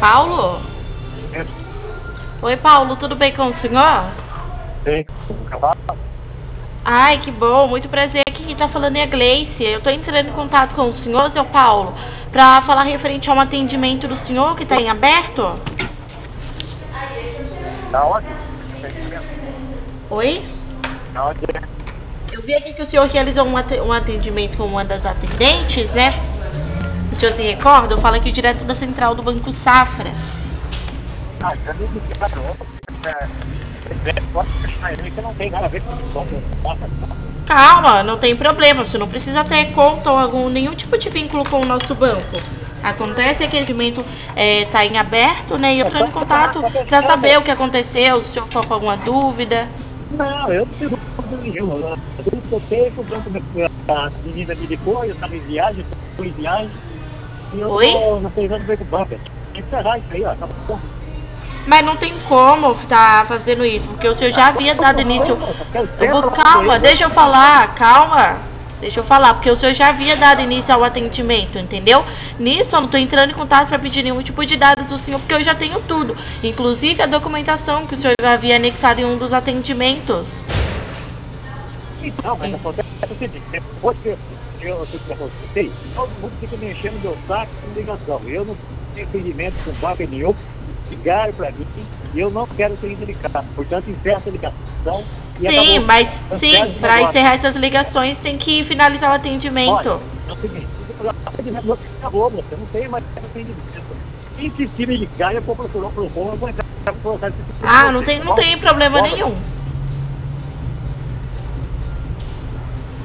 Paulo? Oi, Paulo, tudo bem com o senhor? Sim, cavalo. Ai, que bom, muito prazer. Aqui quem tá falando é a Gleice. Eu tô entrando em contato com o senhor, seu Paulo, pra falar referente a um atendimento do senhor que tá em aberto. Da onde? Atendimento. Oi? Da onde é? Eu vi aqui que o senhor realizou um atendimento com uma das atendentes, né? O senhor se recorda? Eu falo aqui direto da central do Banco Safra. Ah, já me ligaram. Pode deixar ele que não tem nada a ver com isso. Calma, não tem problema. Você não precisa ter conta ou nenhum tipo de vínculo com o nosso banco. Acontece que o atendimento tá em aberto, né? E eu tô em contato para saber o que aconteceu, se o senhor ficou com alguma dúvida. Não, eu não tenho dúvida nenhuma. Tudo que eu sei, o banco, a menina me ligou, eu estava em viagem, estou em viagem, e eu Oi? não sei nada a ver com o banco. Tem que encerrar isso aí, ó. Tá bom. Mas não tem como estar fazendo isso, porque o senhor já havia dado início. Calma, deixa eu falar, calma. Deixa eu falar, porque o senhor já havia dado início ao atendimento, entendeu? Nisso eu não tô entrando em contato para pedir nenhum tipo de dados do senhor, porque eu já tenho tudo. Inclusive a documentação que o senhor já havia anexado em um dos atendimentos. Não, mas acontece o seguinte, depois que eu sei, todo mundo fica me enchendo meu saco com ligação. Eu não tenho entendimento com banco nenhum, ligaram para mim e eu não quero ser indicado. Portanto, encerra essa ligação e Sim, acabou. mas Encerra sim, esse para negócio. encerrar essas ligações tem que finalizar o atendimento. Olha, é o seguinte, o atendimento acabou, você não tem mais atendimento. Se me ligar, eu vou procurar, eu vou entrar para colocar esse tipo de Ah, você, tá não bom? tem problema Bom, nenhum.